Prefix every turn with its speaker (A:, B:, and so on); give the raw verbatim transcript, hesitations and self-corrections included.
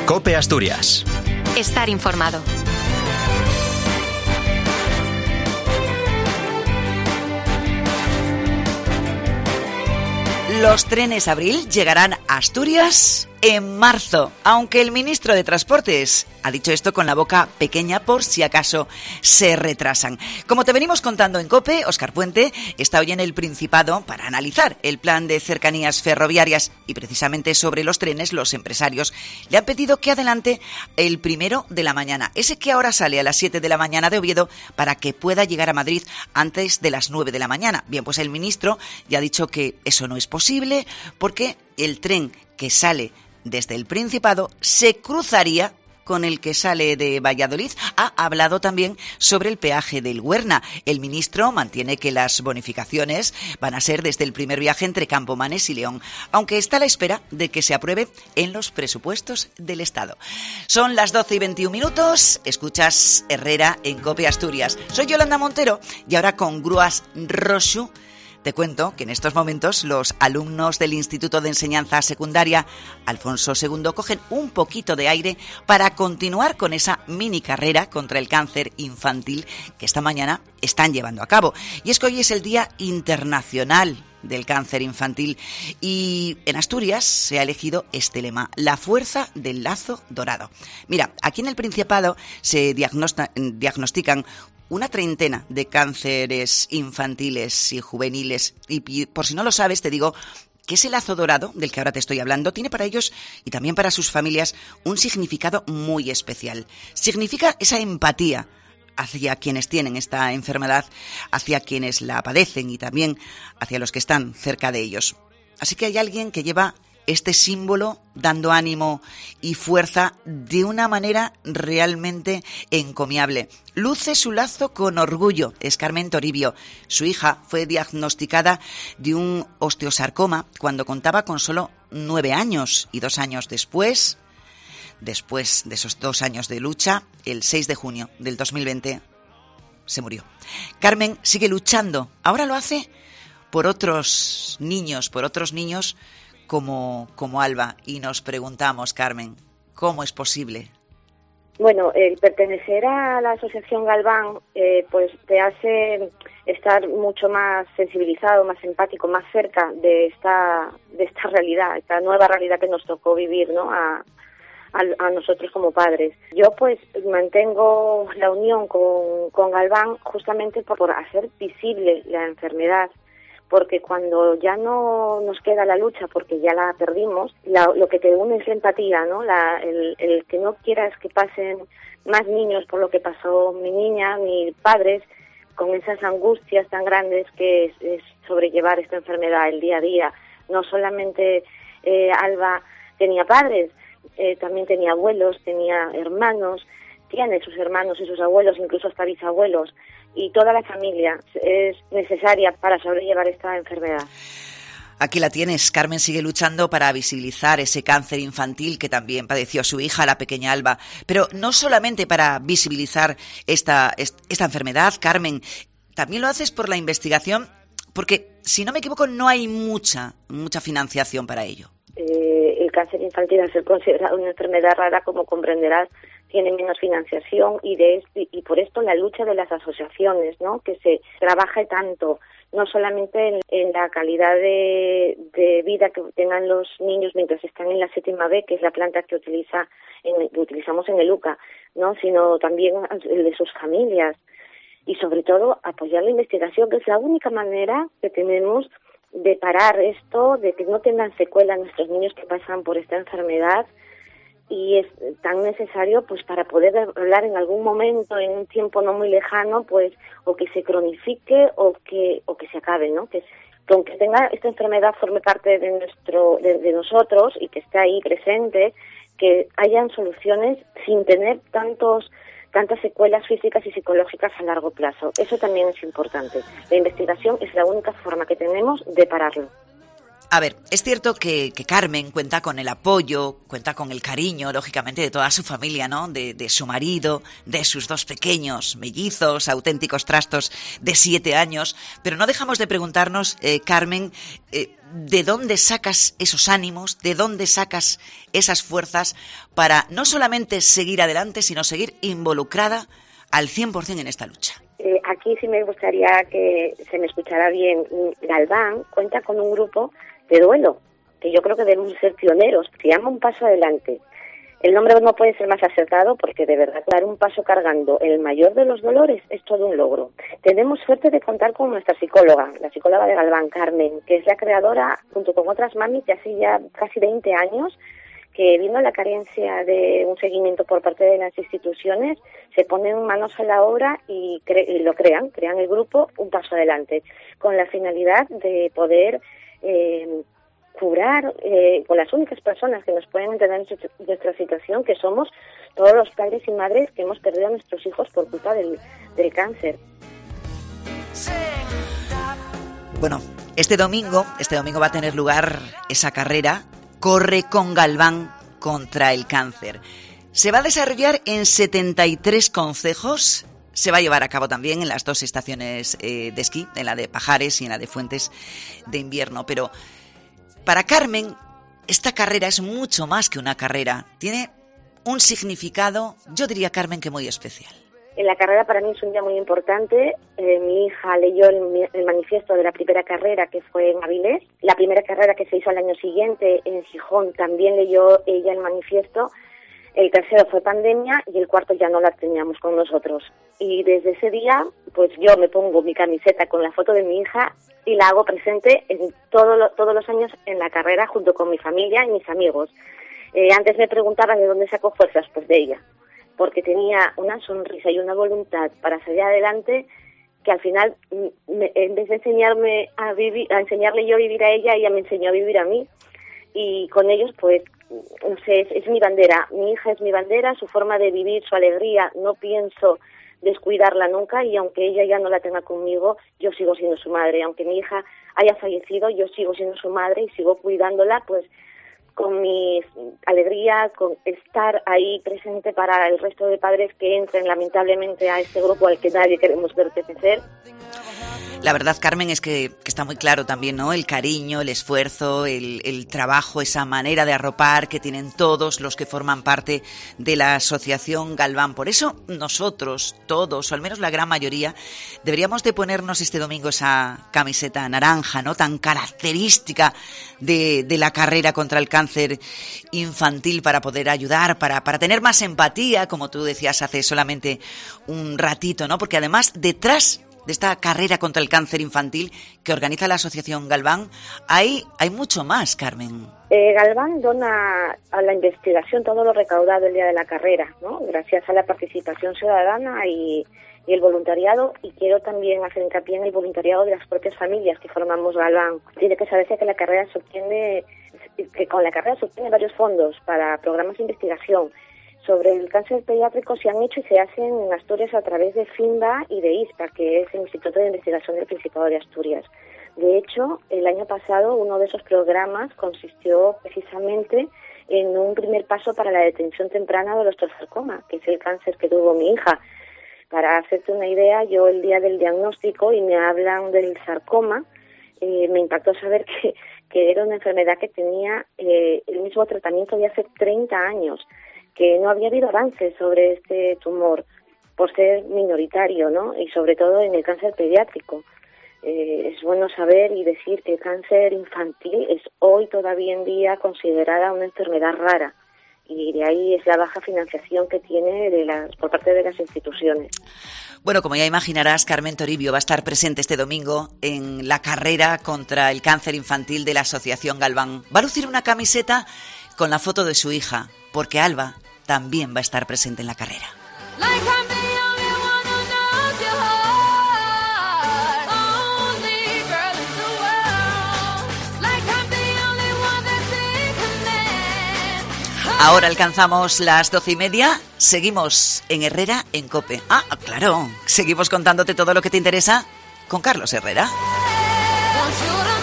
A: COPE Asturias.
B: Estar informado.
C: Los trenes Abril llegarán a Asturias en marzo, aunque el ministro de Transportes ha dicho esto con la boca pequeña por si acaso se retrasan. Como te venimos contando en COPE, Óscar Puente está hoy en el Principado para analizar el plan de cercanías ferroviarias y precisamente sobre los trenes los empresarios le han pedido que adelante el primero de la mañana, ese que ahora sale a las siete de la mañana de Oviedo para que pueda llegar a Madrid antes de las nueve de la mañana. Bien, pues el ministro ya ha dicho que eso no es posible porque el tren que sale desde el Principado se cruzaría con el que sale de Valladolid. Ha hablado también sobre el peaje del Huerna. El ministro mantiene que las bonificaciones van a ser desde el primer viaje entre Campomanes y León, aunque está a la espera de que se apruebe en los presupuestos del Estado. Son las doce y veintiún minutos, escuchas Herrera en COPE Asturias. Soy Yolanda Montero y ahora con Gruas Roxu te cuento que en estos momentos los alumnos del Instituto de Enseñanza Secundaria Alfonso segundo cogen un poquito de aire para continuar con esa mini carrera contra el cáncer infantil que esta mañana están llevando a cabo. Y es que hoy es el Día Internacional del Cáncer Infantil y en Asturias se ha elegido este lema: la fuerza del lazo dorado. Mira, aquí en el Principado se diagnostica, diagnostican una treintena de cánceres infantiles y juveniles. Y por si no lo sabes, te digo que ese lazo dorado del que ahora te estoy hablando tiene para ellos y también para sus familias un significado muy especial. Significa esa empatía hacia quienes tienen esta enfermedad, hacia quienes la padecen y también hacia los que están cerca de ellos. Así que hay alguien que lleva este símbolo dando ánimo y fuerza de una manera realmente encomiable. Luce su lazo con orgullo, es Carmen Toribio. Su hija fue diagnosticada de un osteosarcoma cuando contaba con solo nueve años y dos años después, después de esos dos años de lucha, el seis de junio del dos mil veinte, se murió. Carmen sigue luchando, ahora lo hace por otros niños, por otros niños Como, como Alba, y nos preguntamos, Carmen, ¿cómo es posible?
D: Bueno, el pertenecer a la Asociación Galván eh, pues te hace estar mucho más sensibilizado, más empático, más cerca de esta de esta realidad, esta nueva realidad que nos tocó vivir, ¿no? A, a, a nosotros como padres. Yo pues mantengo la unión con, con Galván justamente por, por hacer visible la enfermedad, porque cuando ya no nos queda la lucha, porque ya la perdimos, la, lo que te une es la empatía, ¿no? La, el, el que no quieras que pasen más niños por lo que pasó mi niña, mis padres, con esas angustias tan grandes que es, es sobrellevar esta enfermedad el día a día. No solamente eh, Alba tenía padres, eh, también tenía abuelos, tenía hermanos, tiene sus hermanos y sus abuelos, incluso hasta bisabuelos. Y toda la familia es necesaria para sobrellevar esta enfermedad.
C: Aquí la tienes. Carmen sigue luchando para visibilizar ese cáncer infantil que también padeció su hija, la pequeña Alba. Pero no solamente para visibilizar esta, esta enfermedad, Carmen, también lo haces por la investigación, porque, si no me equivoco, no hay mucha, mucha financiación para ello.
D: Eh, el cáncer infantil, al ser considerado una enfermedad rara, como comprenderás, tiene menos financiación y de este, y por esto la lucha de las asociaciones, ¿no? Que se trabaje tanto, no solamente en, en la calidad de, de vida que tengan los niños mientras están en la séptima B, que es la planta que utiliza en, que utilizamos en el U C A, ¿no? Sino también el de sus familias y sobre todo apoyar la investigación, que es la única manera que tenemos de parar esto, de que no tengan secuelas nuestros niños que pasan por esta enfermedad. Y es tan necesario pues para poder hablar en algún momento, en un tiempo no muy lejano, pues o que se cronifique o que o que se acabe, ¿no? Que, que aunque tenga esta enfermedad forme parte de nuestro de, de nosotros y que esté ahí presente, que hayan soluciones sin tener tantos tantas secuelas físicas y psicológicas a largo plazo. Eso también es importante. La investigación es la única forma que tenemos de pararlo.
C: A ver, es cierto que, que Carmen cuenta con el apoyo, cuenta con el cariño, lógicamente, de toda su familia, ¿no? De, de su marido, de sus dos pequeños mellizos, auténticos trastos de siete años. Pero no dejamos de preguntarnos, eh, Carmen, eh, ¿de dónde sacas esos ánimos? ¿De dónde sacas esas fuerzas para no solamente seguir adelante, sino seguir involucrada al cien por ciento en esta lucha?
D: Eh, aquí sí me gustaría que se me escuchara bien. Galván cuenta con un grupo de duelo, que yo creo que debemos ser pioneros. Se llama Un Paso Adelante. El nombre no puede ser más acertado porque de verdad dar un paso cargando el mayor de los dolores es todo un logro. Tenemos suerte de contar con nuestra psicóloga, la psicóloga de Galván, Carmen, que es la creadora, junto con otras mamis de hace ya casi veinte años, que viendo la carencia de un seguimiento por parte de las instituciones, se ponen manos a la obra y, cre- y lo crean, crean el grupo Un Paso Adelante, con la finalidad de poder eh, curar eh, con las únicas personas que nos pueden entender nuestra, nuestra situación, que somos todos los padres y madres que hemos perdido a nuestros hijos por culpa del, del cáncer.
C: Bueno, este domingo, este domingo va a tener lugar esa carrera Corre con Galván contra el cáncer. Se va a desarrollar en setenta y tres concejos. Se va a llevar a cabo también en las dos estaciones eh, de esquí, en la de Pajares y en la de Fuentes de Invierno. Pero para Carmen, esta carrera es mucho más que una carrera. Tiene un significado, yo diría, Carmen, que muy especial.
D: En la carrera para mí es un día muy importante. Eh, mi hija leyó el, el manifiesto de la primera carrera, que fue en Avilés. La primera carrera que se hizo al año siguiente en Gijón también leyó ella el manifiesto. El tercero fue pandemia y el cuarto ya no la teníamos con nosotros. Y desde ese día, pues yo me pongo mi camiseta con la foto de mi hija y la hago presente en todo lo, todos los años en la carrera junto con mi familia y mis amigos. Eh, antes me preguntaban de dónde saco fuerzas, pues de ella, porque tenía una sonrisa y una voluntad para salir adelante que al final, me, en vez de enseñarme a vivir, a enseñarle yo a vivir a ella, ella me enseñó a vivir a mí. Y con ellos, pues, no sé, es, es mi bandera. Mi hija es mi bandera, su forma de vivir, su alegría, no pienso descuidarla nunca, y aunque ella ya no la tenga conmigo, yo sigo siendo su madre. Aunque mi hija haya fallecido, yo sigo siendo su madre y sigo cuidándola, pues, con mi alegría, con estar ahí presente para el resto de padres que entren lamentablemente a este grupo al que nadie queremos pertenecer.
C: La verdad, Carmen, es que, que está muy claro también, ¿no? El cariño, el esfuerzo, el, el trabajo, esa manera de arropar que tienen todos los que forman parte de la Asociación Galván. Por eso nosotros, todos, o al menos la gran mayoría, deberíamos de ponernos este domingo esa camiseta naranja, ¿no? Tan característica de, de la carrera contra el cáncer infantil, para poder ayudar, para, para tener más empatía, como tú decías hace solamente un ratito, ¿no? Porque además, detrás de esta carrera contra el cáncer infantil que organiza la Asociación Galván, hay, hay mucho más, Carmen.
D: Eh, Galván dona a la investigación todo lo recaudado el día de la carrera, ¿no? Gracias a la participación ciudadana y, y el voluntariado, y quiero también hacer hincapié en el voluntariado de las propias familias que formamos Galván. Tiene que saberse que la carrera se obtiene, que con la carrera se obtienen varios fondos para programas de investigación. Sobre el cáncer pediátrico se han hecho y se hacen en Asturias a través de FINBA y de ISPA, que es el Instituto de Investigación del Principado de Asturias. De hecho, el año pasado uno de esos programas consistió precisamente en un primer paso para la detención temprana del osteosarcoma, que es el cáncer que tuvo mi hija. Para hacerte una idea, yo el día del diagnóstico y me hablan del sarcoma, eh, me impactó saber que, que era una enfermedad que tenía eh, el mismo tratamiento de hace treinta años. Que no había habido avances sobre este tumor por ser minoritario, ¿no? Y sobre todo en el cáncer pediátrico. Eh, es bueno saber y decir que el cáncer infantil es hoy todavía en día considerada una enfermedad rara, y de ahí es la baja financiación que tiene de las, por parte de las instituciones.
C: Bueno, como ya imaginarás, Carmen Toribio va a estar presente este domingo en la carrera contra el cáncer infantil de la Asociación Galván. Va a lucir una camiseta con la foto de su hija, porque Alba también va a estar presente en la carrera. Ahora alcanzamos las doce y media, seguimos en Herrera en COPE. Ah, claro, seguimos contándote todo lo que te interesa con Carlos Herrera.